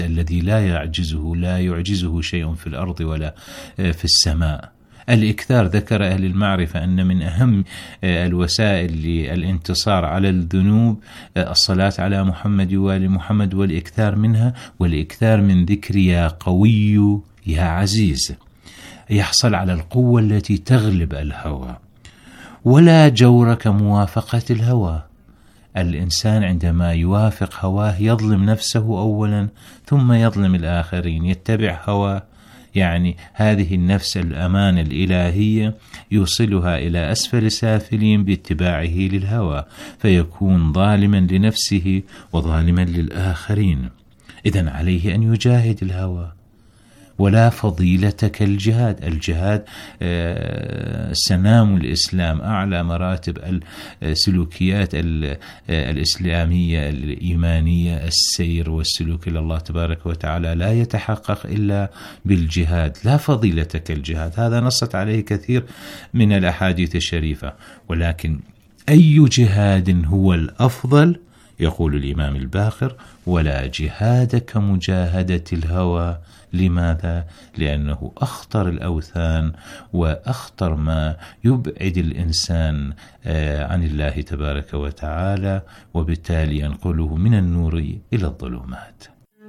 الذي لا يعجزه شيء في الأرض ولا في السماء. الإكثار، ذكر أهل المعرفة أن من أهم الوسائل للانتصار على الذنوب الصلاة على محمد وآل محمد والإكثار منها، والإكثار من ذكر يا قوي يا عزيز. يحصل على القوة التي تغلب الهوى. ولا جور كموافقة الهوى. الإنسان عندما يوافق هواه يظلم نفسه أولا ثم يظلم الآخرين. يتبع هواه، يعني هذه النفس الأمانة الإلهية يوصلها إلى أسفل سافلين باتباعه للهوى، فيكون ظالما لنفسه وظالما للآخرين. إذن عليه أن يجاهد الهوى. ولا فضيلة كالجهاد. الجهاد سنام الإسلام، أعلى مراتب السلوكيات الإسلامية الإيمانية. السير والسلوك إلى الله تبارك وتعالى لا يتحقق إلا بالجهاد. لا فضيلة كالجهاد، هذا نصت عليه كثير من الأحاديث الشريفة. ولكن أي جهاد هو الأفضل؟ يقول الإمام الباقر: ولا جهاد كمجاهدة الهوى. لماذا؟ لأنه أخطر الأوثان وأخطر ما يبعد الإنسان عن الله تبارك وتعالى، وبالتالي ينقله من النور إلى الظلمات.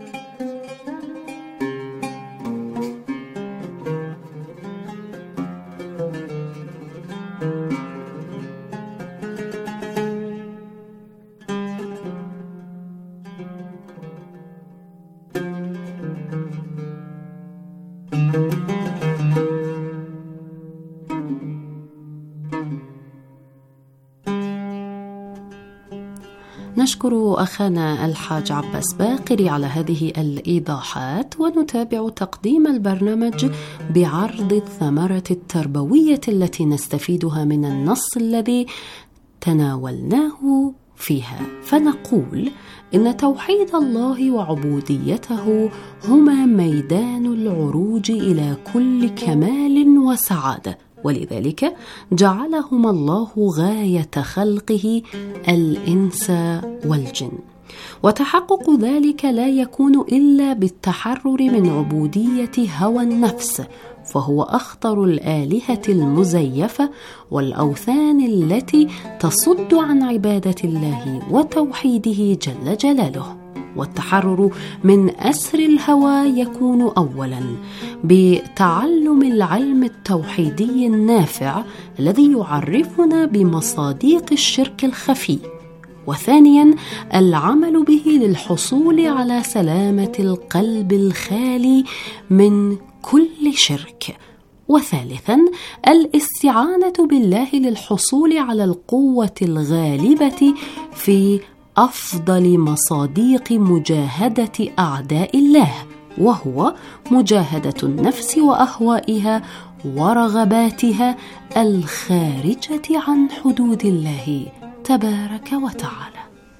نشكر أخانا الحاج عباس باقري على هذه الإيضاحات، ونتابع تقديم البرنامج بعرض الثمرة التربوية التي نستفيدها من النص الذي تناولناه فيها. فنقول إن توحيد الله وعبوديته هما ميدان العروج إلى كل كمال وسعادة، ولذلك جعلهما الله غاية خلقه الإنس والجن. وتحقق ذلك لا يكون إلا بالتحرر من عبودية هوى النفس، فهو أخطر الآلهة المزيفة والأوثان التي تصد عن عبادة الله وتوحيده جل جلاله. والتحرر من أسر الهوى يكون أولاً بتعلم العلم التوحيدي النافع الذي يعرفنا بمصاديق الشرك الخفي، وثانياً العمل به للحصول على سلامة القلب الخالي من كل شرك، وثالثاً الاستعانة بالله للحصول على القوة الغالبة في أفضل مصاديق مجاهدة أعداء الله، وهو مجاهدة النفس وأهوائها ورغباتها الخارجة عن حدود الله تبارك وتعالى.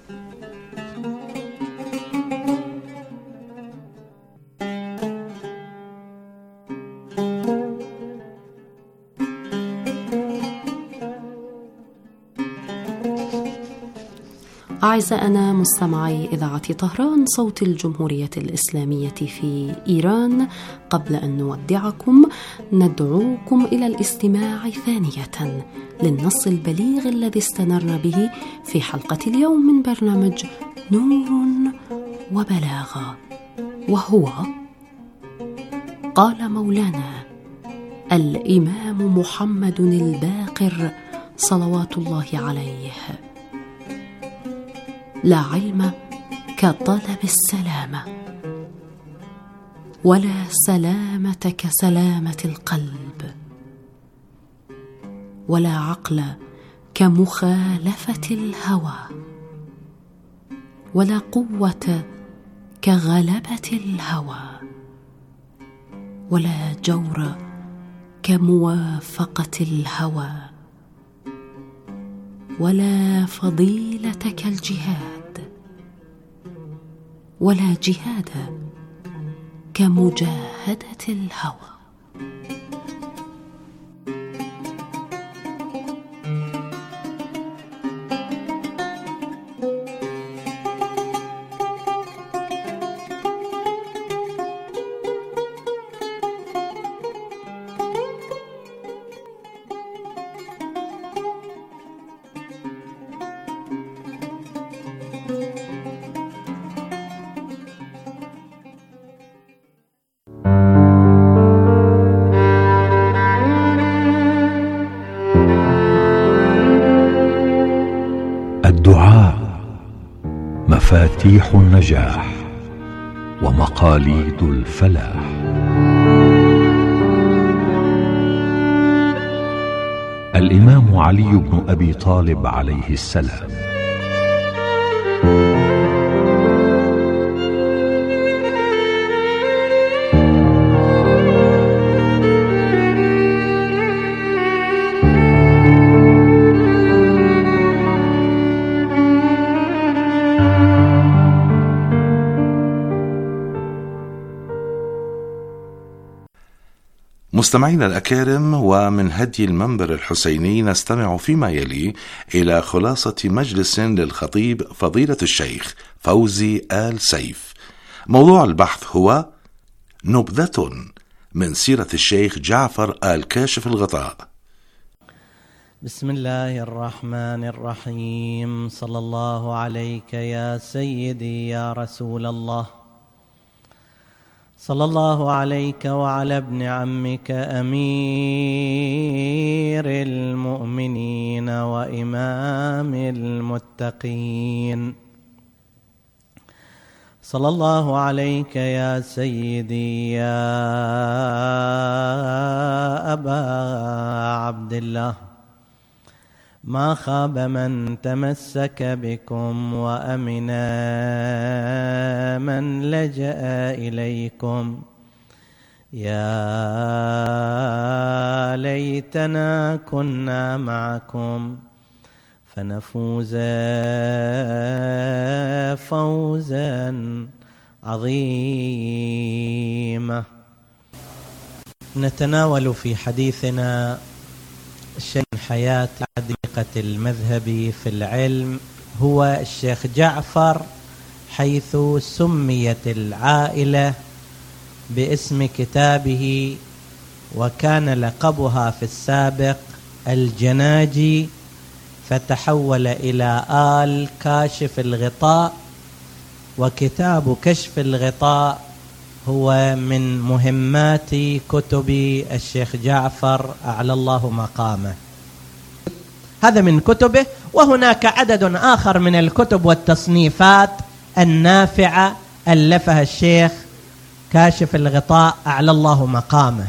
أعزائنا مستمعي إذاعة طهران صوت الجمهورية الإسلامية في إيران، قبل أن نودعكم ندعوكم إلى الاستماع ثانية للنص البليغ الذي استنرنا به في حلقة اليوم من برنامج نور وبلاغة، وهو قال مولانا الإمام محمد الباقر صلوات الله عليه: لا علم كطلب السلامة، ولا سلامة كسلامة القلب، ولا عقل كمخالفة الهوى، ولا قوة كغلبة الهوى، ولا جور كموافقة الهوى، ولا فضيلة كالجهاد، ولا جهاد كمجاهدة الهوى. مفاتيح النجاح ومقاليد الفلاح. الإمام علي بن أبي طالب عليه السلام. مستمعينا الأكارم، ومن هدي المنبر الحسيني نستمع فيما يلي إلى خلاصة مجلس للخطيب فضيلة الشيخ فوزي آل سيف. موضوع البحث هو نبذة من سيرة الشيخ جعفر آل كاشف الغطاء. بسم الله الرحمن الرحيم. صلى الله عليك يا سيدي يا رسول الله، صلى الله عليك وعلى ابن عمك أمير المؤمنين وإمام المتقين. صلى الله عليك يا سيدي يا أبا عبد الله، ما خاب من تمسك بكم وأمن من لجأ إليكم. يا ليتنا كنا معكم فنفوز فوزا عظيما. نتناول في حديثنا شيء من حياة عديقة المذهب في العلم، هو الشيخ جعفر، حيث سميت العائلة باسم كتابه، وكان لقبها في السابق الجناجي، فتحول إلى آل كاشف الغطاء. وكتاب كشف الغطاء هو من مهمات كتب الشيخ جعفر أعلى الله مقامه. هذا من كتبه، وهناك عدد آخر من الكتب والتصنيفات النافعة ألفها الشيخ كاشف الغطاء أعلى الله مقامه.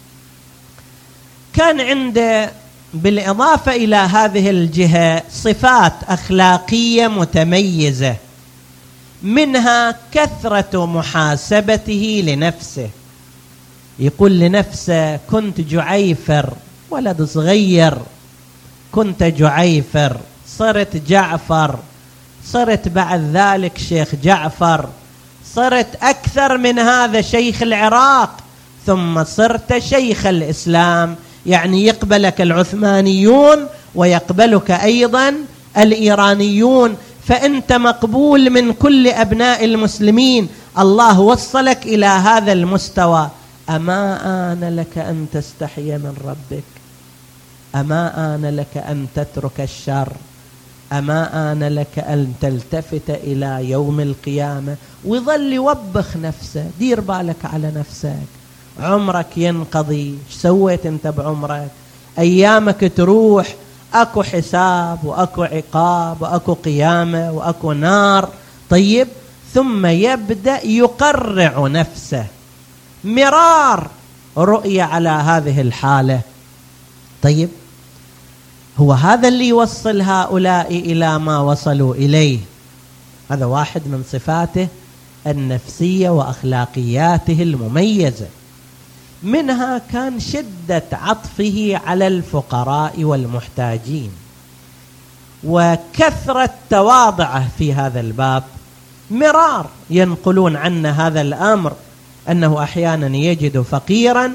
كان عنده بالإضافة إلى هذه الجهة صفات أخلاقية متميزة، منها كثرة محاسبته لنفسه. يقول لنفسه: كنت جعيفر، ولد صغير، كنت جعيفر، صرت جعفر، صرت بعد ذلك شيخ جعفر، صرت أكثر من هذا شيخ العراق، ثم صرت شيخ الإسلام. يعني يقبلك العثمانيون ويقبلك أيضا الإيرانيون، فأنت مقبول من كل أبناء المسلمين. الله وصلك إلى هذا المستوى. أما آن لك أن تستحي من ربك؟ أما آن لك أن تترك الشر؟ أما آن لك أن تلتفت إلى يوم القيامة؟ وظل يوبخ نفسه: دير بالك على نفسك، عمرك ينقضي، ايش سويت انت بعمرك؟ أيامك تروح، أكو حساب وأكو عقاب وأكو قيامة وأكو نار. طيب، ثم يبدأ يقرع نفسه، مرار رؤية على هذه الحالة. طيب، هو هذا اللي يوصل هؤلاء إلى ما وصلوا إليه. هذا واحد من صفاته النفسية وأخلاقياته المميزة. منها كان شدة عطفه على الفقراء والمحتاجين، وكثرة تواضعه في هذا الباب. مرار ينقلون عنه هذا الأمر، أنه أحيانا يجد فقيرا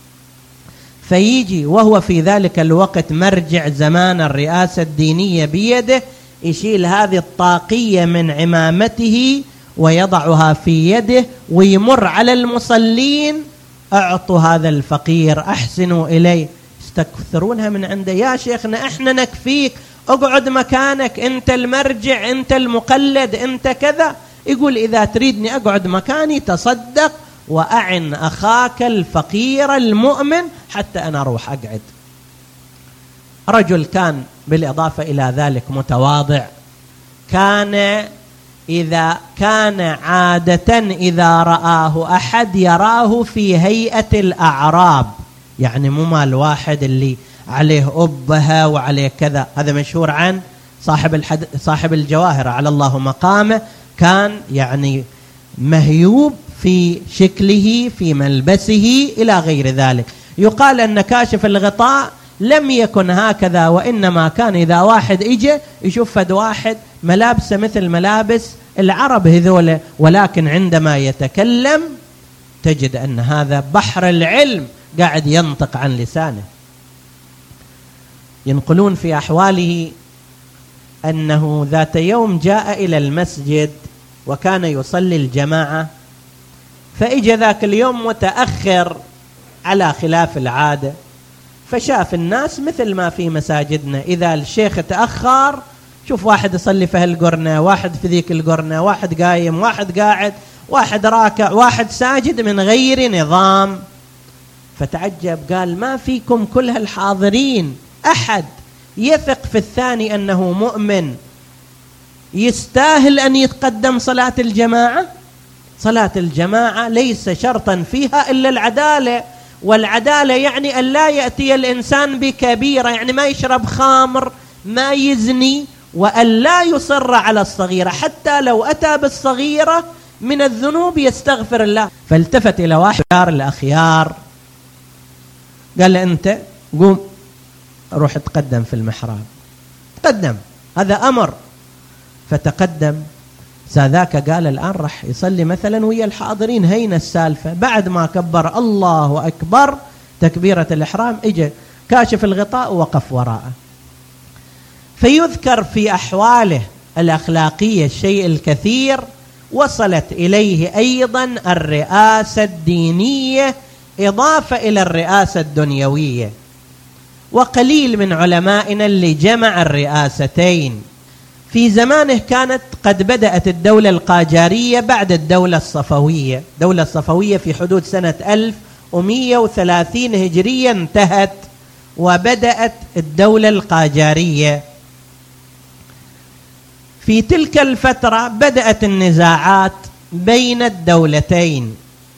فيجي وهو في ذلك الوقت مرجع زمان الرئاسة الدينية بيده، يشيل هذه الطاقية من عمامته ويضعها في يده ويمر على المصلين: أعطوا هذا الفقير، أحسنوا إليه. يستكثرونها من عنده: يا شيخنا إحنا نكفيك، اقعد مكانك، أنت المرجع، أنت المقلد، أنت كذا. يقول: إذا تريدني أقعد مكاني تصدق وأعن أخاك الفقير المؤمن حتى أنا أروح أقعد. رجل كان بالإضافة إلى ذلك متواضع، كان إذا كان عادة إذا رآه أحد يراه في هيئة الأعراب، يعني مو مال واحد اللي عليه أبها وعليه كذا. هذا مشهور عن صاحب الجواهر على الله مقامه، كان يعني مهيوب في شكله في ملبسه إلى غير ذلك. يقال أن كاشف الغطاء لم يكن هكذا، وإنما كان إذا واحد إجا يشوف فد واحد ملابسه مثل ملابس العرب هذول، ولكن عندما يتكلم تجد أن هذا بحر العلم قاعد ينطق عن لسانه. ينقلون في أحواله أنه ذات يوم جاء إلى المسجد وكان يصلي الجماعة، فإجا ذاك اليوم متأخر على خلاف العادة، فشاف الناس مثل ما في مساجدنا إذا الشيخ تأخر شوف واحد يصلي في هالقرنة، واحد في ذيك القرنة، واحد قايم، واحد قاعد، واحد راكع، واحد ساجد من غير نظام. فتعجب، قال ما فيكم كل هالحاضرين أحد يثق في الثاني أنه مؤمن يستاهل أن يتقدم صلاة الجماعة؟ صلاة الجماعة ليس شرطا فيها إلا العدالة، والعدالة يعني أن لا يأتي الإنسان بكبيرة، يعني ما يشرب خمر، ما يزني، وأن لا يصر على الصغيرة، حتى لو أتى بالصغيرة من الذنوب يستغفر الله. فالتفت إلى واحد الأخيار قال له أنت قوم روح تقدم في المحراب. تقدم، هذا أمر. فتقدم ساذاك، قال الآن رح يصلي مثلا ويا الحاضرين، هين السالفة. بعد ما كبر الله أكبر تكبيرة الإحرام، إجا كاشف الغطاء ووقف وراءه. فيذكر في أحواله الأخلاقية الشيء الكثير، وصلت إليه أيضا الرئاسة الدينية إضافة إلى الرئاسة الدنيوية. وقليل من علمائنا اللي جمع الرئاستين. في زمانه كانت قد بدأت الدولة القاجارية بعد الدولة الصفوية. الدولة الصفوية في حدود سنة 1130 هجرية انتهت، وبدأت الدولة القاجارية. في تلك الفترة بدأت النزاعات بين الدولتين،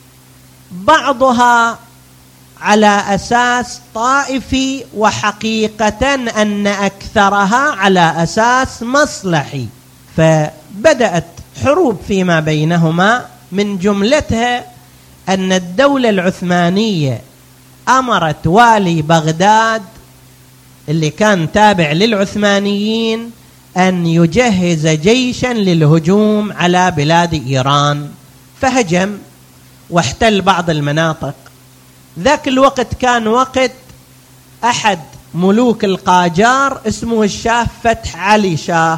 بعضها على أساس طائفي، وحقيقة أن أكثرها على أساس مصلحي. فبدأت حروب فيما بينهما، من جملتها أن الدولة العثمانية أمرت والي بغداد اللي كان تابع للعثمانيين أن يجهز جيشا للهجوم على بلاد إيران، فهجم واحتل بعض المناطق. ذاك الوقت كان وقت أحد ملوك القاجار اسمه الشاه فتح علي شاه.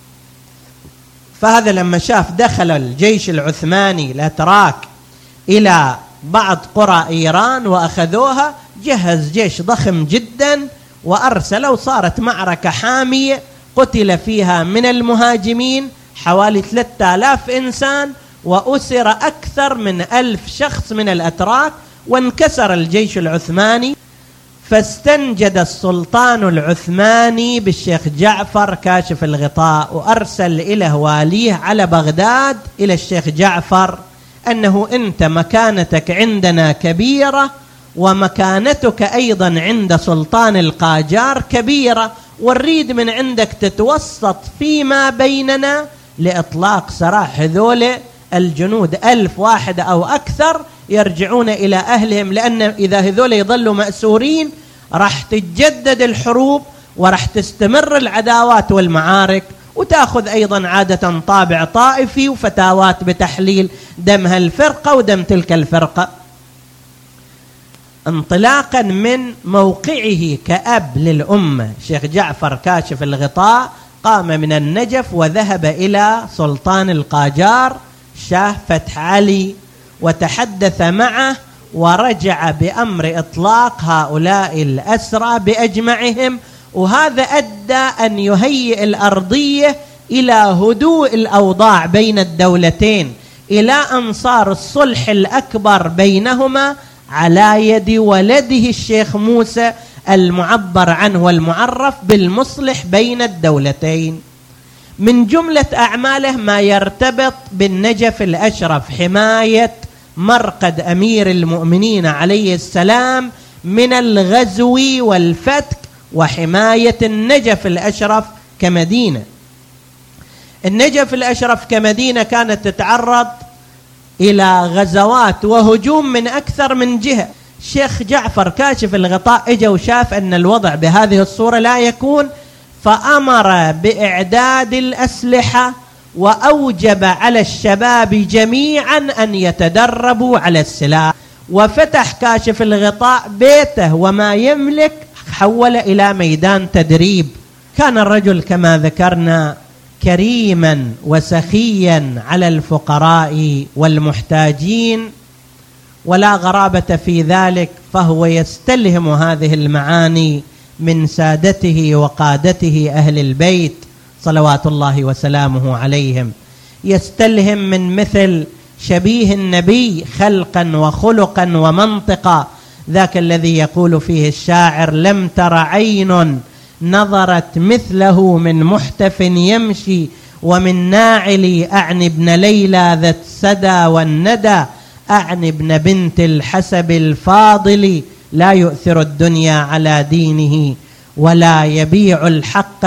فهذا لما شاف دخل الجيش العثماني الأتراك إلى بعض قرى إيران وأخذوها، جهز جيش ضخم جدا وأرسل، وصارت معركة حامية قتل فيها من المهاجمين حوالي 3000 إنسان، وأسر أكثر من 1000 شخص من الأتراك، وانكسر الجيش العثماني. فاستنجد السلطان العثماني بالشيخ جعفر كاشف الغطاء، وأرسل إليه واليه على بغداد إلى الشيخ جعفر أنه أنت مكانتك عندنا كبيرة، ومكانتك أيضا عند سلطان القاجار كبيرة، ونريد من عندك تتوسط فيما بيننا لإطلاق سراح هذول الجنود 1000 واحد أو أكثر يرجعون إلى أهلهم، لأن إذا هذول يظلوا مأسورين راح تتجدد الحروب وراح تستمر العداوات والمعارك، وتأخذ أيضا عادة طابع طائفي وفتاوات بتحليل دم هالفرقة ودم تلك الفرقة. انطلاقا من موقعه كأب للأمة، شيخ جعفر كاشف الغطاء قام من النجف وذهب إلى سلطان القاجار شاه فتح علي، وتحدث معه، ورجع بأمر إطلاق هؤلاء الأسرى بأجمعهم. وهذا أدى أن يهيئ الأرضية إلى هدوء الأوضاع بين الدولتين، إلى أن صار الصلح الأكبر بينهما على يد ولده الشيخ موسى المعبر عنه والمعرف بالمصلح بين الدولتين. من جملة أعماله ما يرتبط بالنجف الأشرف، حماية مرقد أمير المؤمنين عليه السلام من الغزو والفتك، وحماية النجف الأشرف كمدينة. النجف الأشرف كمدينة كانت تتعرض إلى غزوات وهجوم من أكثر من جهة. الشيخ جعفر كاشف الغطاء اجى وشاف أن الوضع بهذه الصورة لا يكون، فأمر بإعداد الأسلحة وأوجب على الشباب جميعا أن يتدربوا على السلاح، وفتح كاشف الغطاء بيته وما يملك حول إلى ميدان تدريب. كان الرجل كما ذكرنا كريما وسخيا على الفقراء والمحتاجين، ولا غرابة في ذلك، فهو يستلهم هذه المعاني من سادته وقادته أهل البيت صلوات الله وسلامه عليهم. يستلهم من مثل شبيه النبي خلقا وخلقا ومنطقا، ذاك الذي يقول فيه الشاعر: لم تر عين نظرت مثله من محتف يمشي، ومن ناعلي أعني ابن ليلى ذا السدى والندى، أعني ابن بنت الحسب الفاضل، لا يؤثر الدنيا على دينه، ولا يبيع الحق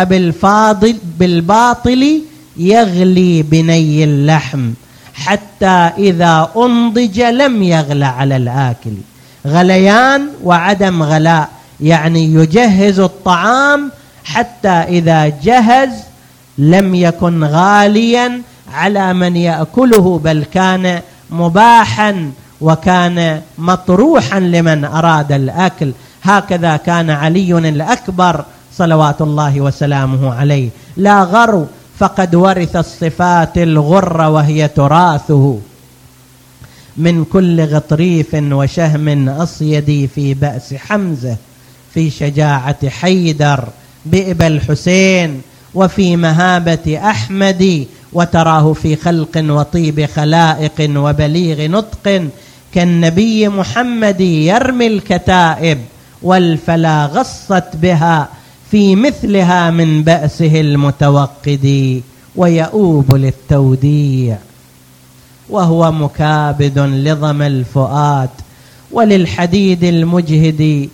بالباطل، يغلي بني اللحم، حتى إذا أنضج لم يغل على الآكل. غليان وعدم غلاء، يعني يجهز الطعام حتى إذا جهز لم يكن غاليا على من يأكله، بل كان مباحا وكان مطروحا لمن أراد الأكل. هكذا كان علي الأكبر صلوات الله وسلامه عليه، لا غرو، فقد ورث الصفات الغر وهي تراثه، من كل غطريف وشهم أصيدي، في بأس حمزة، في شجاعة حيدر، بإبا الحسين، وفي مهابة أحمد، وتراه في خلق وطيب خلائق وبليغ نطق، كالنبي محمد يرمي الكتائب، والفلا غصت بها في مثلها من بأسه المتوقد، ويؤوب للتوديع وهو مكابد لظم الفؤاد، وللحديد المجهد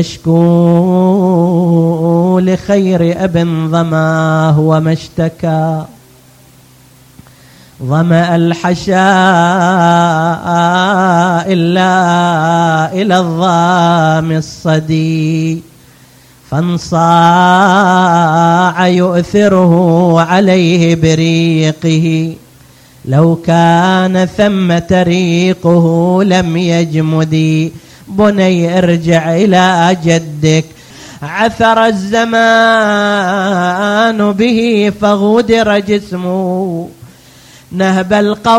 يشكو لخير أب ظماه وما اشتكى، ظمأ الحشاء إلا إلى الظام الصدي، فانصاع يؤثره عليه بريقه، لو كان ثمة ريقه لم يجمد. بني ارجع إلى جدك، عثر الزمان به فغدر جسمه، نهب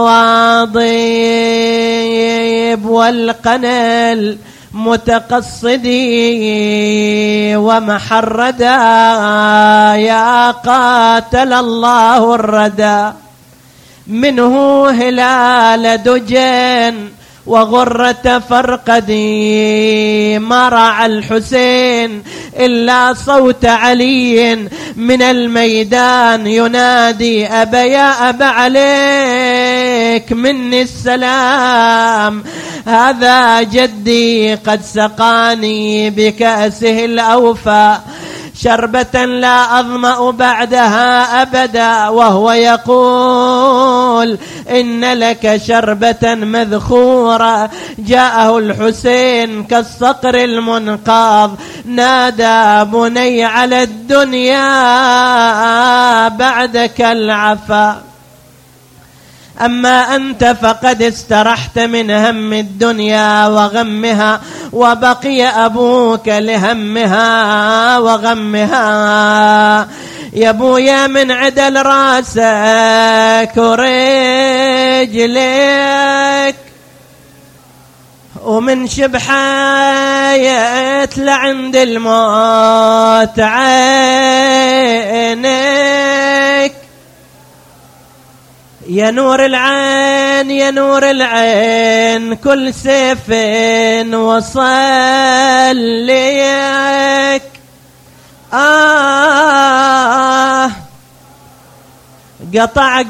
القواضب والقنل متقصدي، ومحردا يا قاتل الله الردى، منه هلال دجن وغرة فرقدي، ما رعى الحسين إلا صوت علي من الميدان ينادي: أبا يا أبا عليك مني السلام، هذا جدي قد سقاني بكأسه الأوفى، شربة لا أظمأ بعدها أبدا، وهو يقول: إن لك شربة مذخورة. جاءه الحسين كالصقر المنقاض، نادى: بني على الدنيا بعدك العفا، أما أنت فقد استرحت من هم الدنيا وغمها، وبقي أبوك لهمها وغمها. يا ابويا من عدل راسك ورجلك، ومن شبحاية لعند الموت عينك، يا نور العين يا نور العين، كل سيف وصل ليك. قطع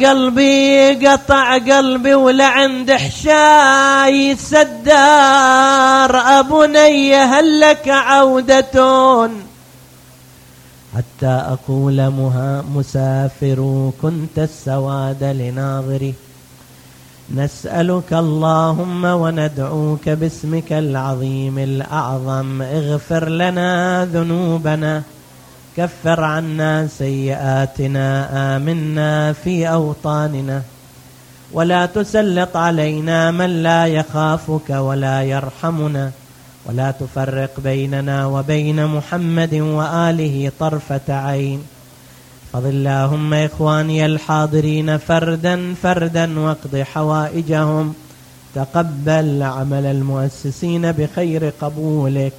قلبي ولعند حشاي السدار، أبني هل لك عودة حتى أقول مسافر كنت السواد لناظري. نسألك اللهم وندعوك باسمك العظيم الأعظم، اغفر لنا ذنوبنا، كفر عنا سيئاتنا، آمنا في أوطاننا، ولا تسلط علينا من لا يخافك ولا يرحمنا، ولا تفرق بيننا وبين محمد وآله طرفة عين. فضل اللهم إخواني الحاضرين فردا فردا واقض حوائجهم، تقبل عمل المؤسسين بخير قبولك.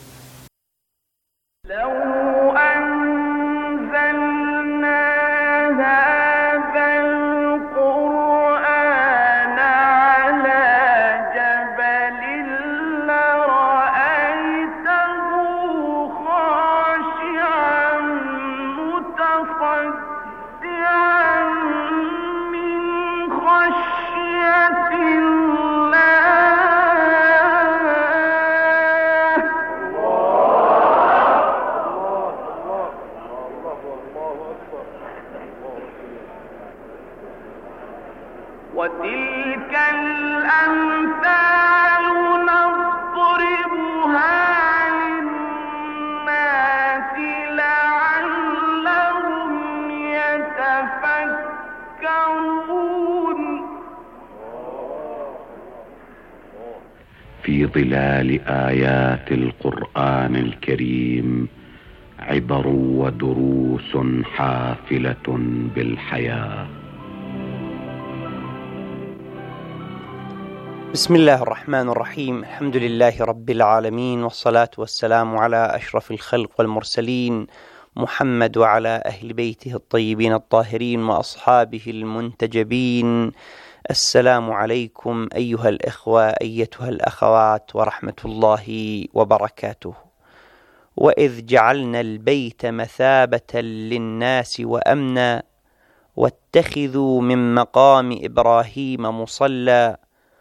وتلك الأمثال نضربها للناس لعلهم يتفكرون. في ظلال آيات القرآن الكريم عبر ودروس حافلة بالحياة. بسم الله الرحمن الرحيم. الحمد لله رب العالمين، والصلاة والسلام على أشرف الخلق والمرسلين محمد وعلى أهل بيته الطيبين الطاهرين وأصحابه المنتجبين. السلام عليكم أيها الإخوة أيتها الأخوات ورحمة الله وبركاته. وإذ جعلنا البيت مثابة للناس وأمنا واتخذوا من مقام إبراهيم مصلى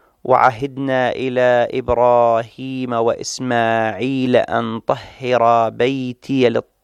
وعهدنا إلى إبراهيم وإسماعيل أن طهر بيتي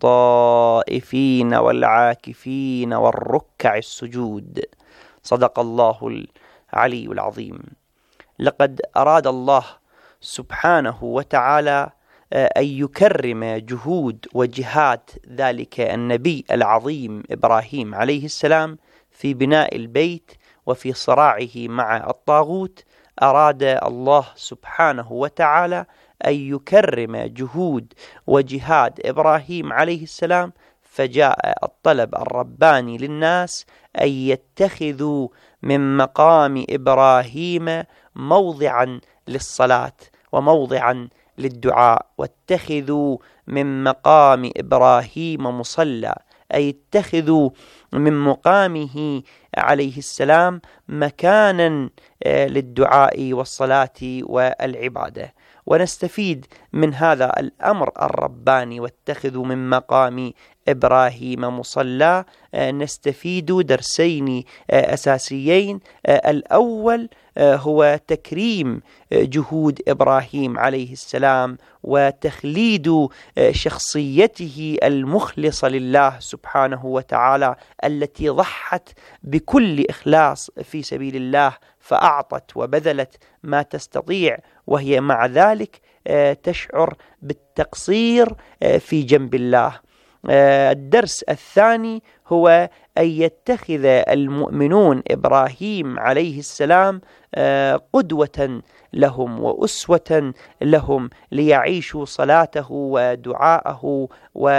للطائفين والعاكفين والركع السجود. صدق الله العلي العظيم. لقد أراد الله سبحانه وتعالى أن يكرم جهود وجهاد ذلك النبي العظيم إبراهيم عليه السلام في بناء البيت وفي صراعه مع الطاغوت. أراد الله سبحانه وتعالى أن يكرم جهود وجهاد إبراهيم عليه السلام، فجاء الطلب الرباني للناس أن يتخذوا من مقام إبراهيم موضعا للصلاة وموضعا للدعاء. واتخذوا من مقام إبراهيم مصلى، أي اتخذوا من مقامه عليه السلام مكانا للدعاء والصلاة والعبادة. ونستفيد من هذا الأمر الرباني واتخذوا من مقام إبراهيم مصلى، نستفيد درسين أساسيين. الأول هو تكريم جهود إبراهيم عليه السلام وتخليد شخصيته المخلصة لله سبحانه وتعالى التي ضحت بكل إخلاص في سبيل الله، فأعطت وبذلت ما تستطيع، وهي مع ذلك تشعر بالتقصير في جنب الله. الدرس الثاني هو أن يتخذ المؤمنون إبراهيم عليه السلام قدوة لهم وأسوة لهم، ليعيشوا صلاته ودعاءه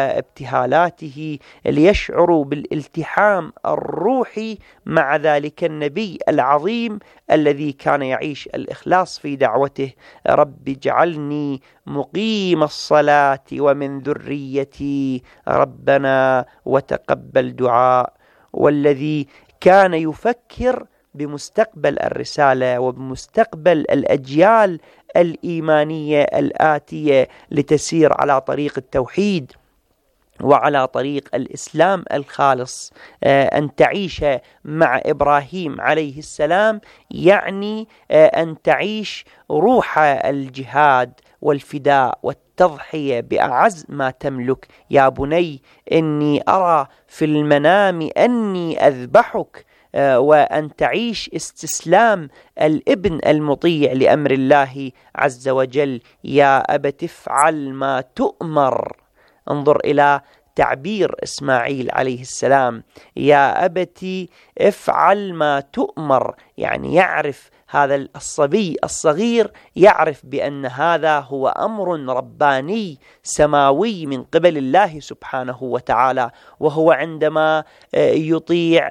وابتهالاته، ليشعروا بالالتحام الروحي مع ذلك النبي العظيم الذي كان يعيش الإخلاص في دعوته: رب اجعلني مقيم الصلاة ومن ذريتي ربنا وتقبل دعاء. والذي كان يفكر بمستقبل الرسالة وبمستقبل الأجيال الإيمانية الآتية لتسير على طريق التوحيد وعلى طريق الإسلام الخالص. أن تعيش مع إبراهيم عليه السلام يعني أن تعيش روح الجهاد والفداء والتضحية بأعز ما تملك. يا بني إني أرى في المنام أني أذبحك، وأن تعيش استسلام الابن المطيع لأمر الله عز وجل. يا أبت افعل ما تؤمر. انظر إلى تعبير إسماعيل عليه السلام، يا أبتي افعل ما تؤمر، يعني يعرف هذا الصبي الصغير، يعرف بأن هذا هو أمر رباني سماوي من قبل الله سبحانه وتعالى. وهو عندما يطيع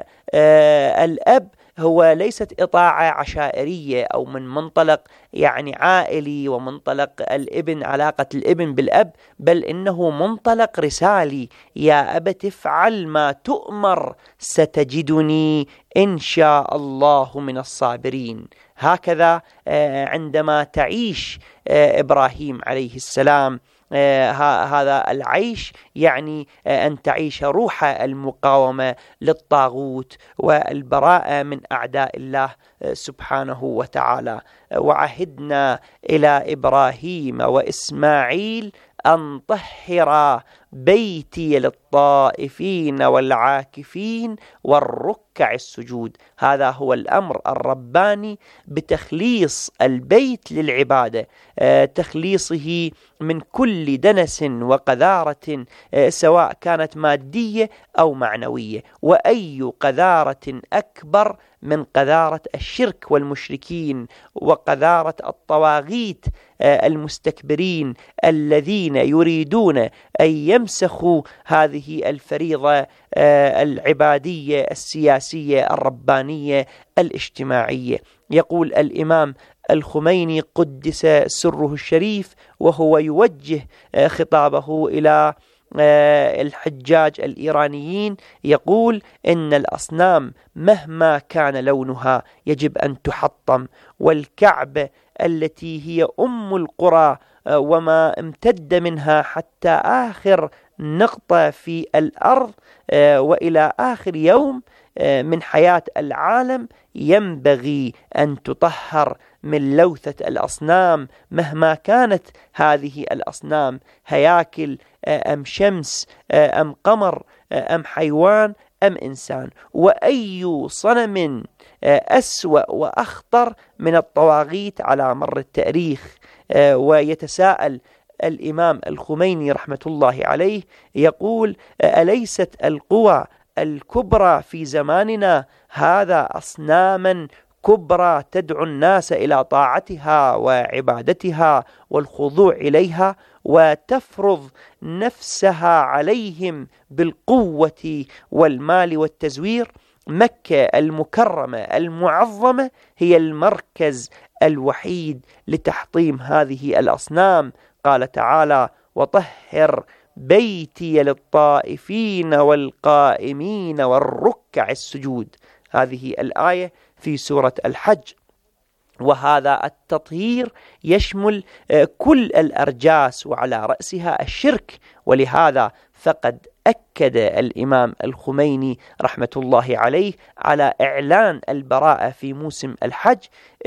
الأب هو ليست إطاعة عشائرية أو من منطلق يعني عائلي ومنطلق الابن، علاقة الابن بالأب، بل إنه منطلق رسالي. يا أبت افعل ما تؤمر ستجدني إن شاء الله من الصابرين. هكذا عندما تعيش إبراهيم عليه السلام هذا العيش يعني أن تعيش روح المقاومة للطاغوت والبراءة من أعداء الله سبحانه وتعالى. وعهدنا إلى إبراهيم وإسماعيل أن طهر بيتي للطائفين والعاكفين والركع السجود. هذا هو الأمر الرباني بتخليص البيت للعبادة، تخليصه من كل دنس وقذارة سواء كانت مادية أو معنوية. وأي قذارة أكبر من قذارة الشرك والمشركين وقذارة الطواغيت المستكبرين الذين يريدون أن يمسخوا هذه الفريضة العبادية السياسية الربانية الاجتماعية. يقول الإمام الخميني قدس سره الشريف وهو يوجه خطابه إلى الحجاج الإيرانيين، يقول إن الأصنام مهما كان لونها يجب أن تحطم، والكعبة التي هي أم القرى وما امتد منها حتى آخر نقطة في الأرض وإلى آخر يوم من حياة العالم ينبغي أن تطهر من لوثة الأصنام مهما كانت هذه الأصنام، هياكل أم شمس أم قمر أم حيوان أم إنسان. وأي صنم أسوأ وأخطر من الطواغيت على مر التاريخ. ويتساءل الإمام الخميني رحمة الله عليه يقول: أليست القوى الكبرى في زماننا هذا أصناما كبرى تدعو الناس إلى طاعتها وعبادتها والخضوع إليها وتفرض نفسها عليهم بالقوة والمال والتزوير؟ مكة المكرمة المعظمة هي المركز الوحيد لتحطيم هذه الأصنام. قال تعالى: وطهر بيتي للطائفين والقائمين والركع السجود. هذه الآية في سورة الحج. وهذا التطهير يشمل كل الأرجاس وعلى رأسها الشرك. ولهذا فقد أكد الإمام الخميني رحمة الله عليه على إعلان البراءة في موسم الحج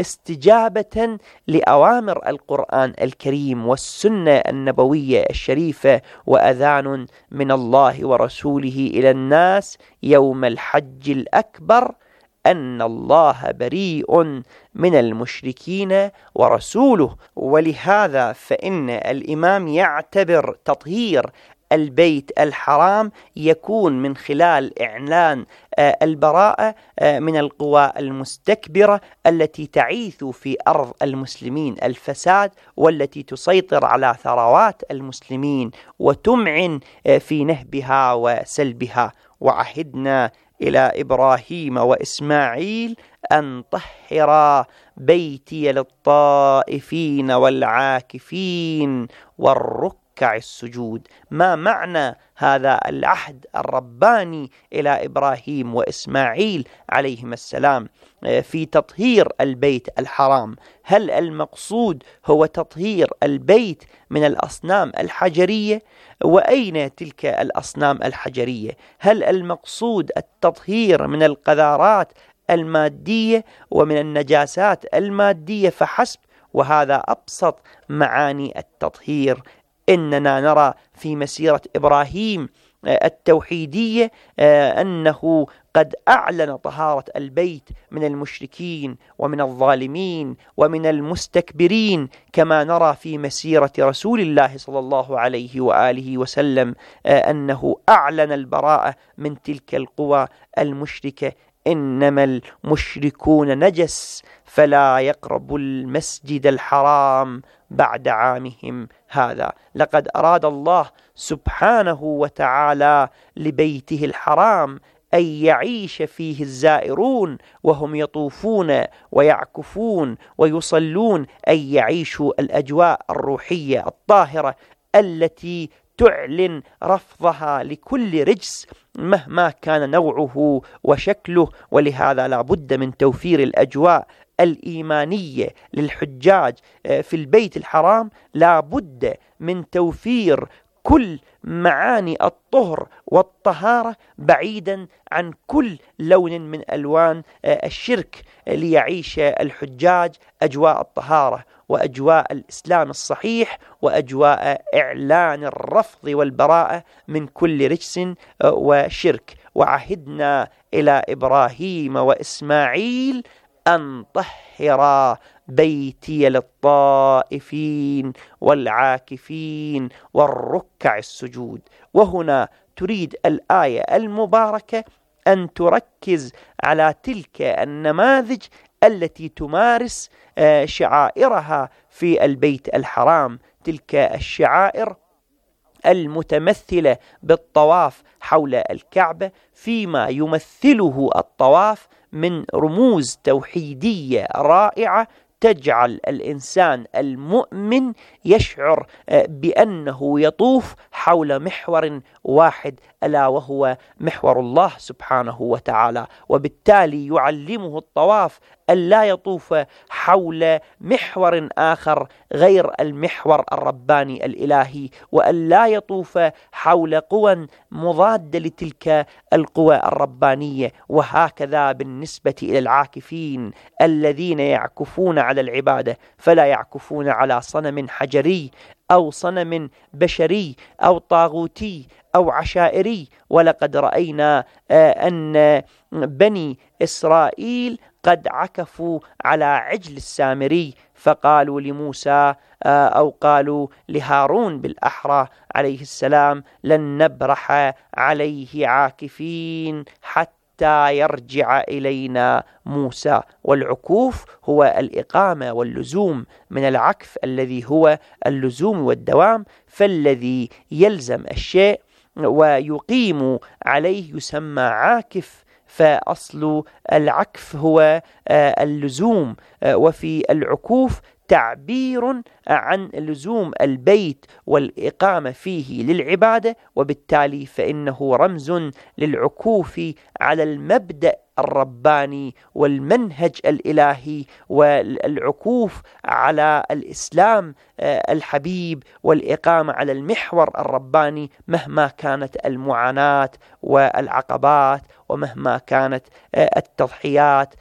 استجابة لأوامر القرآن الكريم والسنة النبوية الشريفة، وأذان من الله ورسوله إلى الناس يوم الحج الأكبر أن الله بريء من المشركين ورسوله. ولهذا فإن الإمام يعتبر تطهير البيت الحرام يكون من خلال إعلان البراءة من القوى المستكبرة التي تعيث في أرض المسلمين الفساد، والتي تسيطر على ثروات المسلمين وتمعن في نهبها وسلبها. وعهدنا إلى إبراهيم وإسماعيل أن طهر بيتي للطائفين والعاكفين والركع والركع السجود. ما معنى هذا العهد الرباني إلى إبراهيم وإسماعيل عليهما السلام في تطهير البيت الحرام؟ هل المقصود هو تطهير البيت من الأصنام الحجرية؟ وأين تلك الأصنام الحجرية؟ هل المقصود التطهير من القذارات المادية ومن النجاسات المادية فحسب؟ وهذا أبسط معاني التطهير. إننا نرى في مسيرة إبراهيم التوحيدية أنه قد أعلن طهارة البيت من المشركين ومن الظالمين ومن المستكبرين، كما نرى في مسيرة رسول الله صلى الله عليه وآله وسلم أنه أعلن البراءة من تلك القوى المشركة. إنما المشركون نجس فلا يقربوا المسجد الحرام بعد عامهم هذا. لقد أراد الله سبحانه وتعالى لبيته الحرام أن يعيش فيه الزائرون وهم يطوفون ويعكفون ويصلون، أن يعيشوا الأجواء الروحية الطاهرة التي تعلن رفضها لكل رجس مهما كان نوعه وشكله. ولهذا لا بد من توفير الأجواء الإيمانية للحجاج في البيت الحرام، لا بد من توفير كل معاني الطهر والطهارة بعيدا عن كل لون من ألوان الشرك، ليعيش الحجاج أجواء الطهارة وأجواء الإسلام الصحيح وأجواء إعلان الرفض والبراءة من كل رجس وشرك. وعهدنا إلى إبراهيم وإسماعيل أن طهر بيتي للطائفين والعاكفين والركع السجود. وهنا تريد الآية المباركة أن تركز على تلك النماذج التي تمارس شعائرها في البيت الحرام، تلك الشعائر المتمثلة بالطواف حول الكعبة فيما يمثله الطواف من رموز توحيدية رائعة تجعل الإنسان المؤمن يشعر بأنه يطوف حول محور واحد ألا وهو محور الله سبحانه وتعالى، وبالتالي يعلمه الطواف ألا يطوف حول محور آخر غير المحور الرباني الإلهي، وألا يطوف حول قوى مضادة لتلك القوى الربانية. وهكذا بالنسبة إلى العاكفين الذين يعكفون على العبادة، فلا يعكفون على صنم حجري أو صنم بشري أو طاغوتي أو عشائري. ولقد رأينا أن بني إسرائيل قد عكفوا على عجل السامري، فقالوا لموسى أو قالوا لهارون بالأحرى عليه السلام: لن نبرح عليه عاكفين حتى يرجع إلينا موسى. والعكوف هو الإقامة واللزوم من العكف الذي هو اللزوم والدوام، فالذي يلزم الشيء ويقيم عليه يسمى عاكف، فأصل العكف هو اللزوم. وفي العكوف تعبير عن لزوم البيت والإقامة فيه للعبادة، وبالتالي فإنه رمز للعكوف على المبدأ الرباني والمنهج الإلهي، والعكوف على الإسلام الحبيب، والإقامة على المحور الرباني مهما كانت المعاناة والعقبات، ومهما كانت التضحيات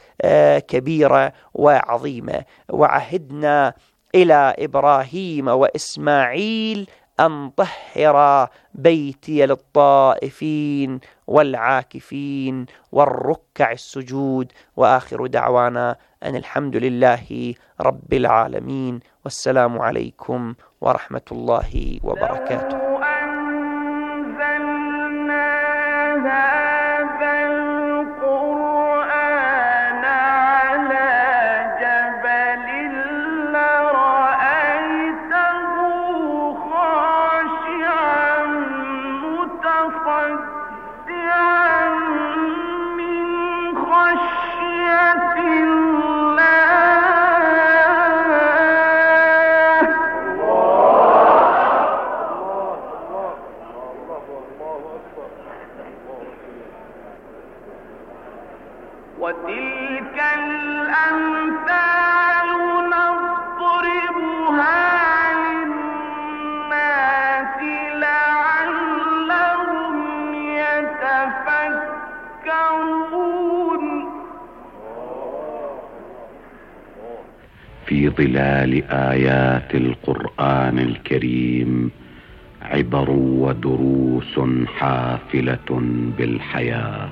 كبيرة وعظيمة. وعهدنا إلى إبراهيم وإسماعيل أن طهر بيتي للطائفين والعاكفين والركع السجود. وآخر دعوانا أن الحمد لله رب العالمين، والسلام عليكم ورحمة الله وبركاته. ظلال آيات القرآن الكريم عبر ودروس حافلة بالحياة.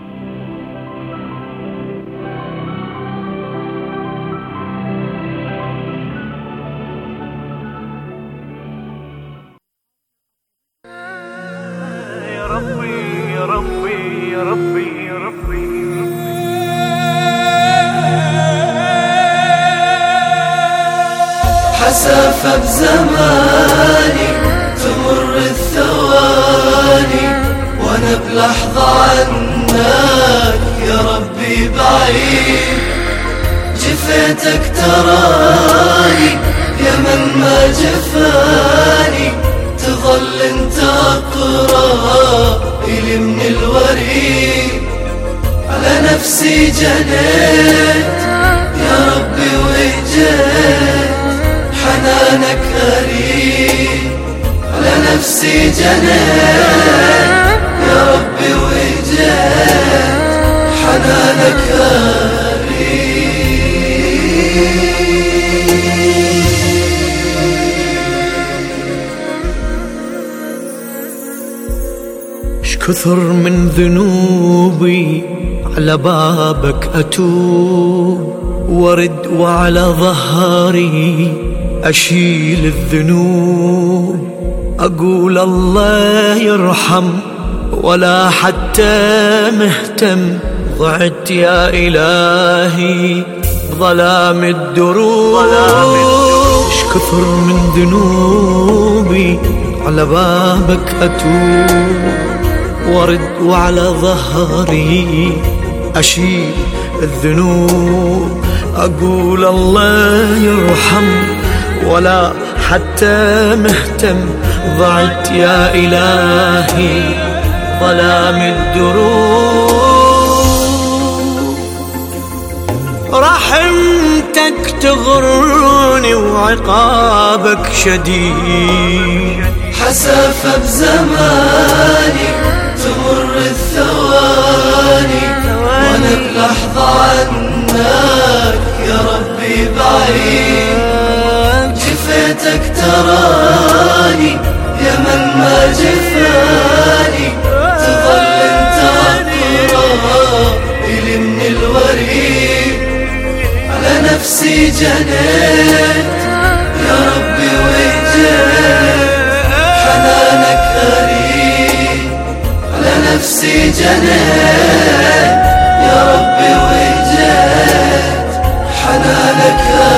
يا ربي يا ربي يا ربي يا ربي حسافة بزماني تمر الثواني وانا بلحظة عنك يا ربي بعيد. جفيتك تراني يا من ما جفاني، تظل انت اقرب الي من الوريد. على نفسي جنيت يا ربي وجيت حنانك أريد. على نفسي جنيت يا ربي وجيت حنانك أريد. كثر من ذنوبي على بابك أتوب، ورد وعلى ظهري أشيل الذنوب. أقول الله يرحم ولا حتى مهتم، ضعت يا إلهي ظلام الدروب. كثر من ذنوبي على بابك أتوب، ورد وعلى ظهري أشيل الذنوب. أقول الله يرحم ولا حتى مهتم، ضعت يا إلهي ظلام الدروب. رحمتك تغرني وعقابك شديد. حسافة بزماني تمر الثواني وانا بلحظة عنك يا ربي بعيد. جفيتك تراني يا من ما جفاني، تظل انت اقرب الي من الوريد. على نفسي جنيت يا ربي وجيت حنانك أريد. على نفسي جنيت يا ربي وجيت حنانك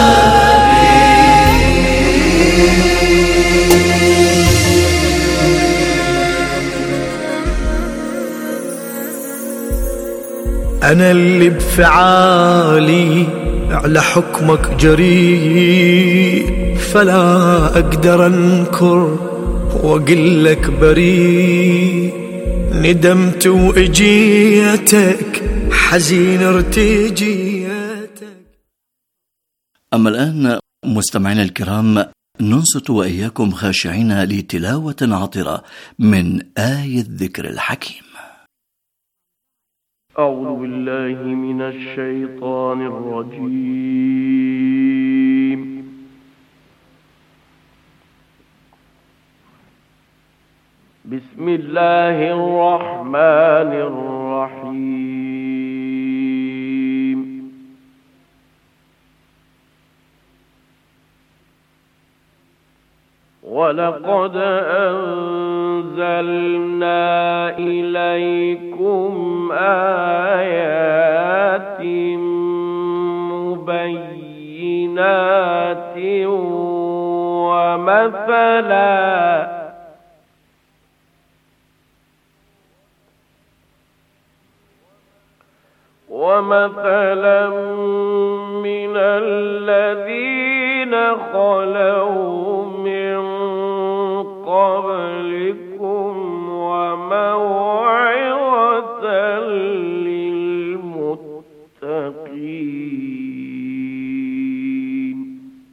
أنا اللي بفعالي على حكمك جريء، فلا أقدر أنكر وأقلك بريء. ندمت وإجيتك حزين ارتجيتك. أما الآن مستمعينا الكرام ننصت وإياكم خاشعين لتلاوة عطرة من آية الذكر الحكيم. أعوذ بالله من الشيطان الرجيم. بسم الله الرحمن الرحيم. ولقد أنزلنا إليكم آيات مبينات ومثلا من الذين خلوا من قبلكم وموعظة للمتقين.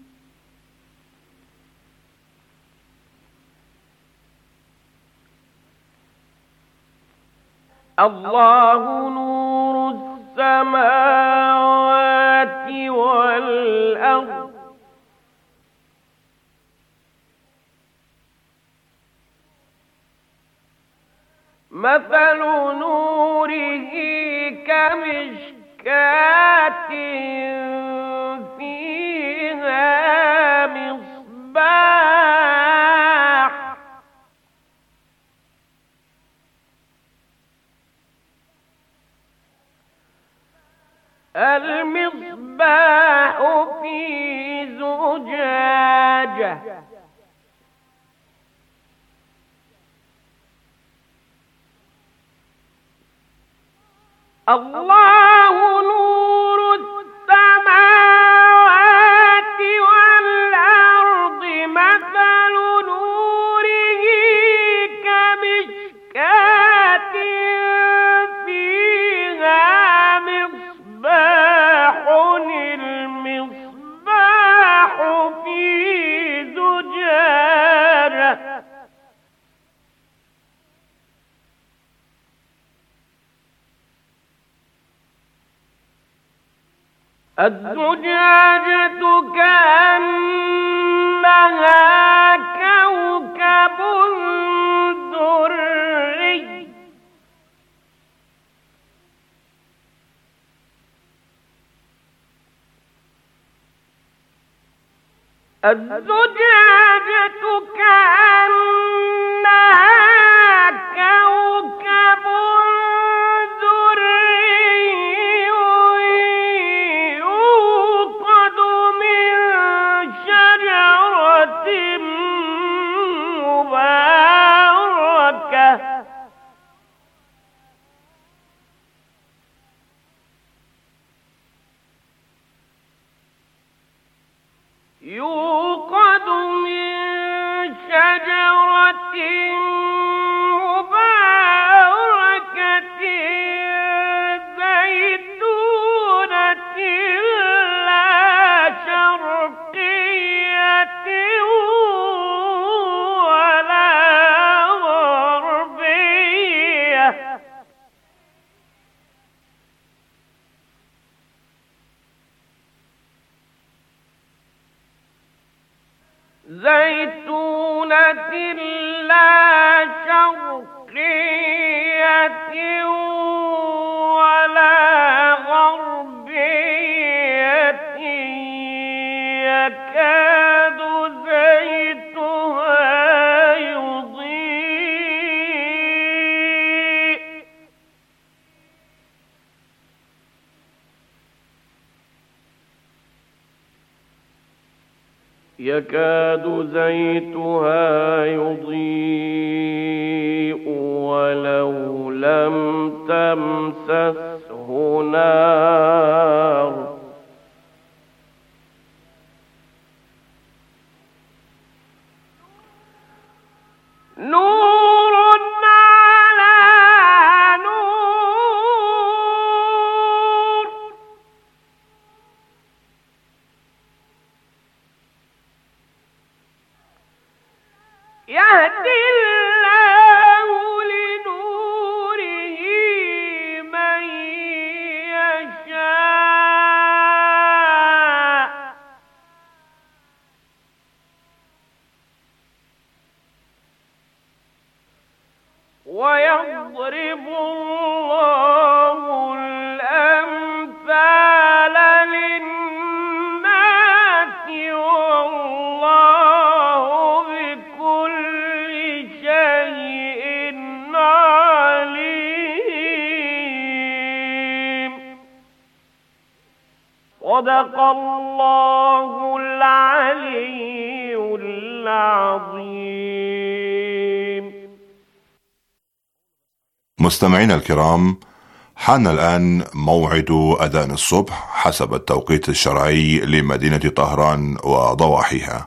الله نور السماوات والأرض مثل نوره كمشكاة فيها مصباح المصباح في زجاجة الله نور السماوات والأرض مثل نوره كمشكاة فيها مصباح المصباح في زجاجة الزجاجة كأنها كوكب دري الزجاجة كأنها كوكب دري يوقد من شجرة مباركة يوقد من شجرة مباركة زيتونة لا شرقية ولا غربية زيتونة لا شرقية ولا غربية يكاد زيتها يضيء ولو لم تمسسه نار نور على نور يهدي الله لنوره من يشاء ويضرب الله الأمثال للناس والله بكل شيء عليم صدق الله العلي العظيم. مستمعينا الكرام، حان الآن موعد أذان الصبح حسب التوقيت الشرعي لمدينة طهران وضواحيها.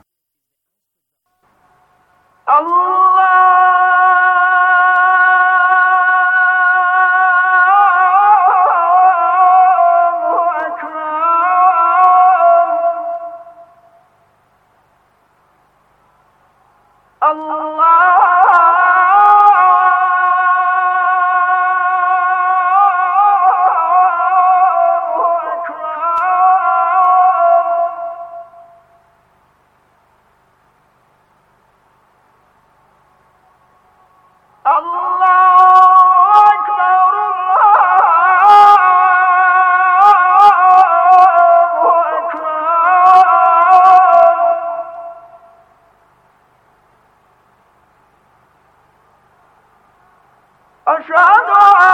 الله أشهد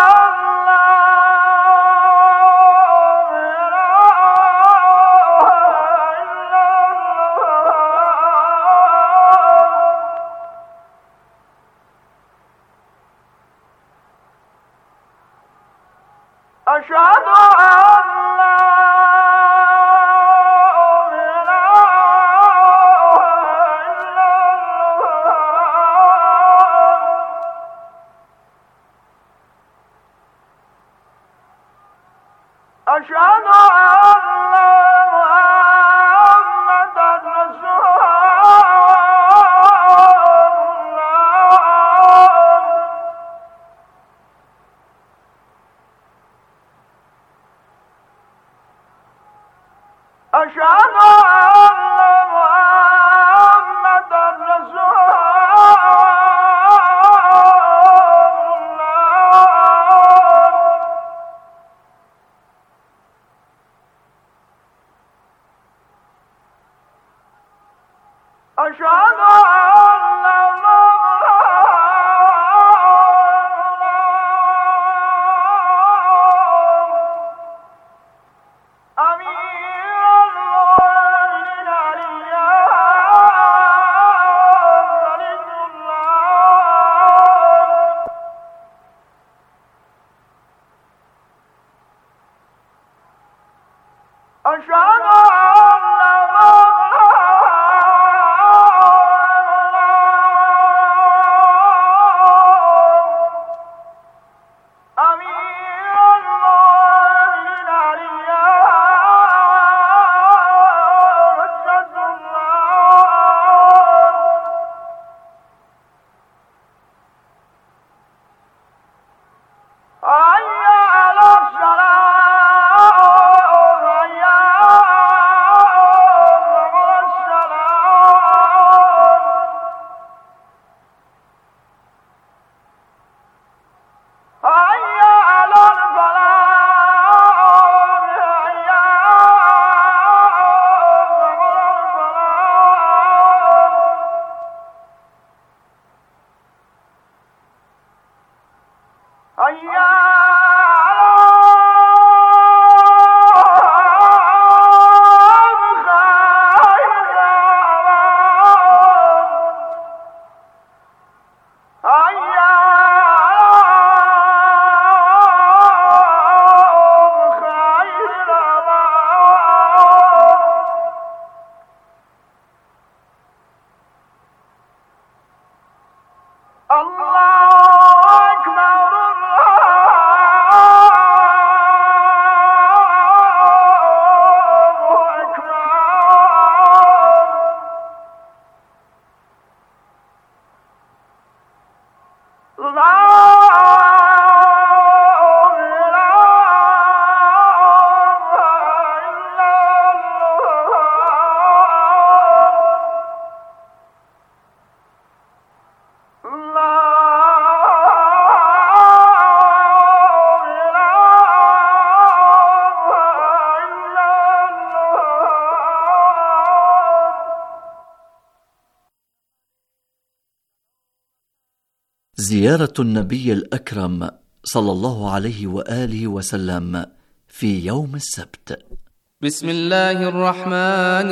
زيارة النبي الأكرم صلى الله عليه وآله وسلم في يوم السبت. بسم الله الرحمن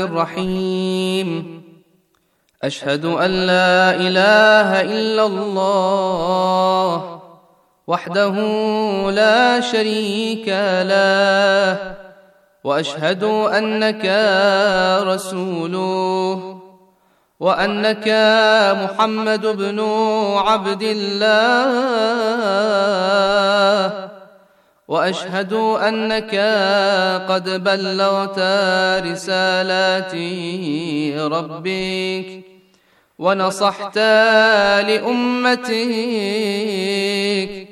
الرحيم. أشهد أن لا إله إلا الله وحده لا شريك له، وأشهد أنك رسوله، وأنك محمد بن عبد الله، وأشهد أنك قد بلغت رسالات ربك ونصحت لأمتك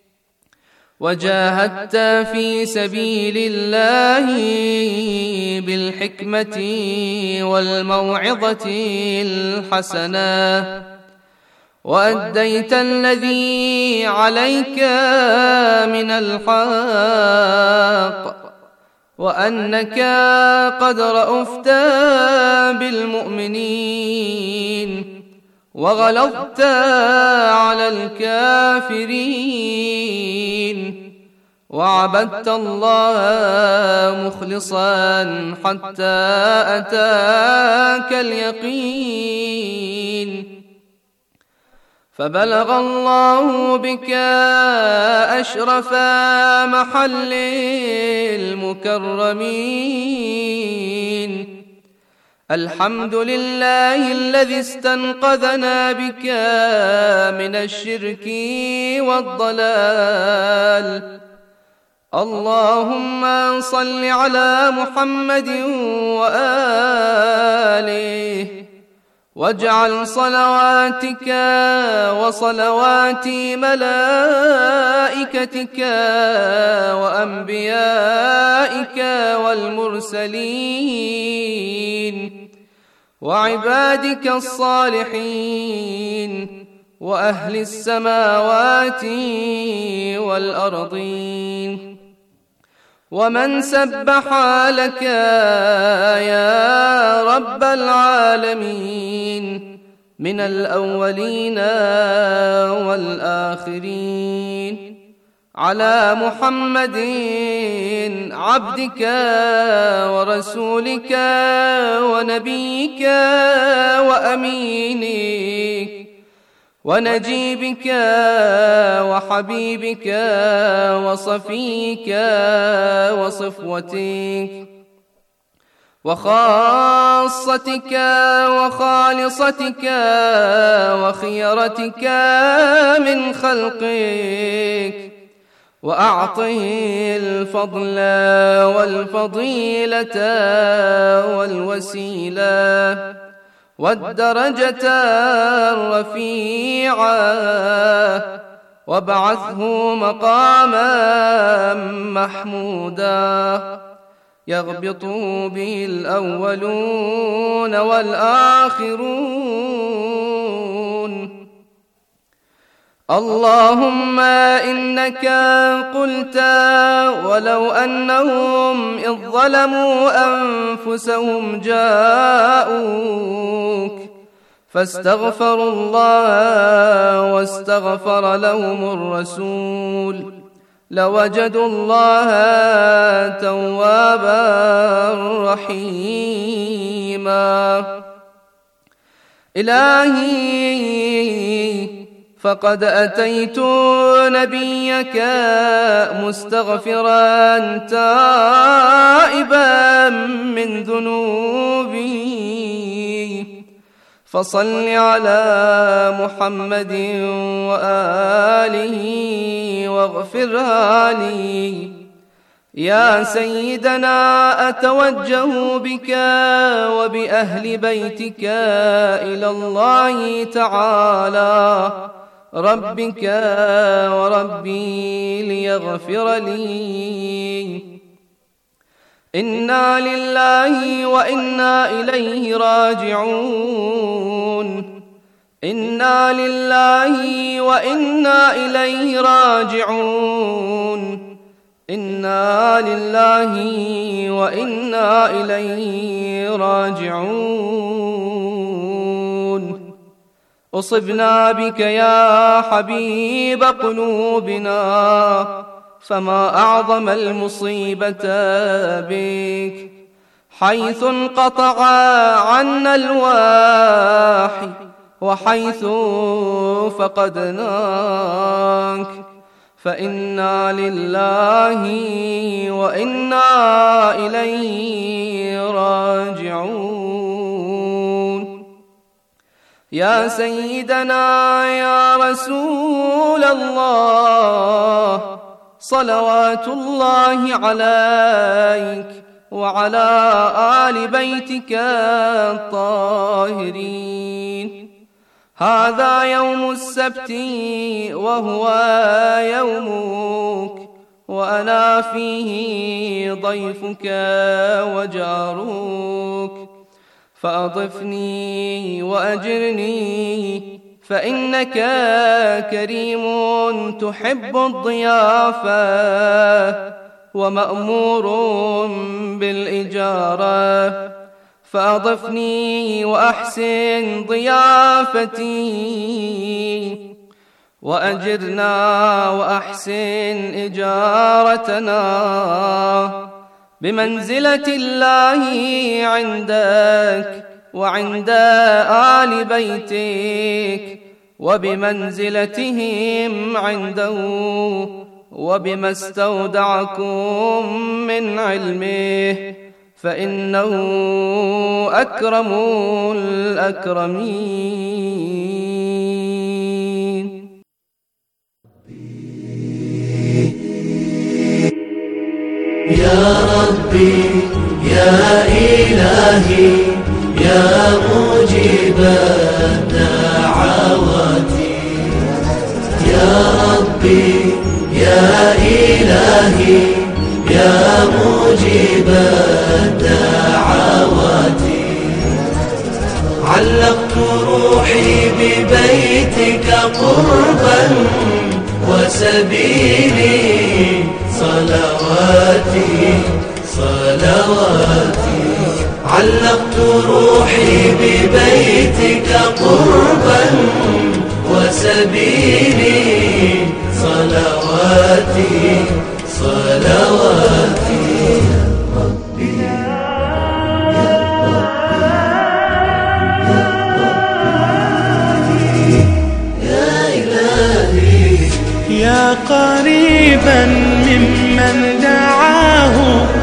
وجاهدت في سبيل الله بالحكمة والموعظة الحسنة، وأديت الذي عليك من الحق، وأنك قد رأفت بالمؤمنين وغلظت على الكافرين وعبدت الله مخلصا حتى أتاك اليقين فبلغ الله بك أشرف محل المكرمين الحمد لله الذي استنقذنا بك من الشرك والضلال اللهم صل على محمد وآله واجعل صلواتك وصلوات ملائكتك وأنبيائك والمرسلين وعبادك الصالحين وأهل السماوات والأرضين ومن سبح لك يا رب العالمين من الأولين والآخرين على محمد عبدك ورسولك ونبيك وأمينك ونجيبك وحبيبك وصفيك وصفوتك وخاصتك وخالصتك وخيرتك من خلقك وأعطه الفضل والفضيلة والوسيلة والدرجة الرفيعة وابعثه مقاما محمودا يغبط به الأولون والآخرون اللهم إنك قلت ولو أنهم إذ ظلموا أنفسهم جاءوك فاستغفروا الله واستغفر لهم الرسول لوجدوا الله توابا رحيما إلهي فقد أتيت نبيك مستغفرا تائبا من ذنوبي فصل على محمد وآله واغفرها لي يا سيدنا أتوجه بك وبأهل بيتك إلى الله تعالى ربك وربي ليغفر لي إنا لله وإنا إليه راجعون إنا لله وإنا إليه راجعون إنا لله وإنا إليه راجعون أصبنا بك يا حبيب قلوبنا فما أعظم المصيبة بك حيث انقطع عنا الواحي وحيث فقدناك فإنا لله وإنا إليه راجعون يا سيدنا يا رسول الله صلوات الله عليك وعلى آل بيتك الطاهرين هذا يوم السبت وهو يومك وأنا فيه ضيفك وجارك فأضفني وأجرني فإنك كريم تحب الضيافة ومأمور بالإجارة فأضفني وأحسن ضيافتي، وأجرنا وأحسن إجارتنا بمنزلة الله عندك وعند آل بيتك، وبمنزلتهم عنده، وبما استودعكم من علمه، فإنه أكرم الأكرمين. يا ربي يا إلهي يا مجيب الدعوات، يا ربي يا إلهي يا مجيب الدعوات، علقت روحي ببيتك قربا وسبيلي صلواتي صلواتي، علقت روحي ببيتك قربا وسبيلي صلواتي صلواتي. يا قريبا ممن دعاه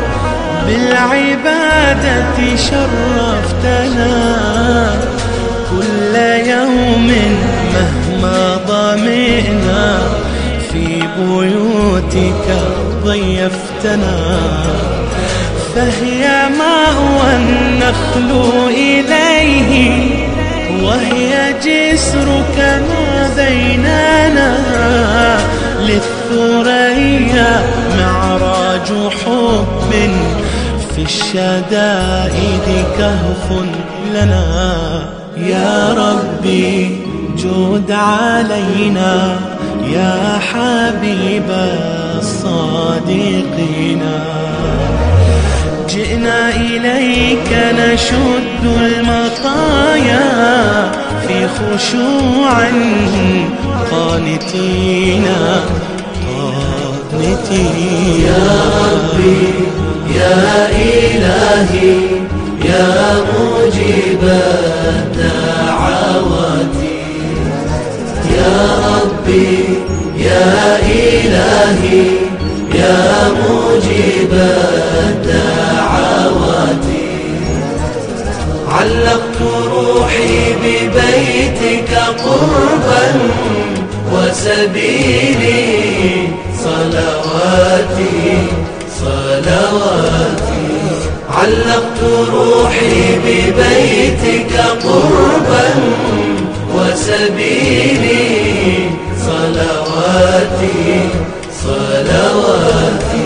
بالعبادة شرفتنا، كل يوم مهما ضمئنا في بيوتك ضيفتنا، فهي مأوى النخل إليه، وهي جسرك ما بيننا، للثريا معراج حب في الشدائد كهف لنا. يا ربي جود علينا يا حبيب الصادقين، جئنا إليك نشد المطايا في خشوع قانتين قانتين. يا ربي يا إلهي يا مجيب الدعوات، يا ربي يا إلهي يا مجيب الدعوات، علقت روحي ببيتك قربا وسبيلي صلواتي صلواتي، علقت روحي ببيتك قربا وسبيلي صلواتي صلواتي.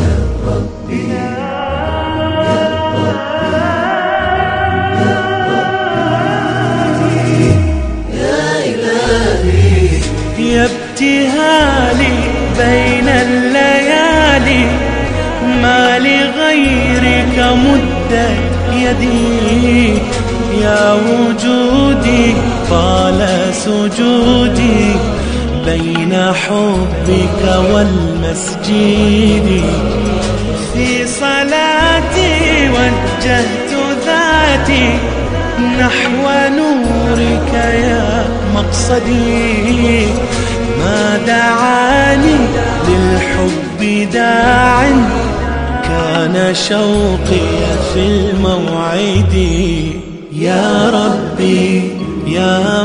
يا ابتهالي بين الليالي، ما لغيرك مدت يدي، يا وجودي طال سجودي بين حبك والمسجد، في صلاتي وجهت ذاتي نحو نورك يا مقصدي، ما دعاني للحب داع، كان شوقي في الموعد. يا ربي يا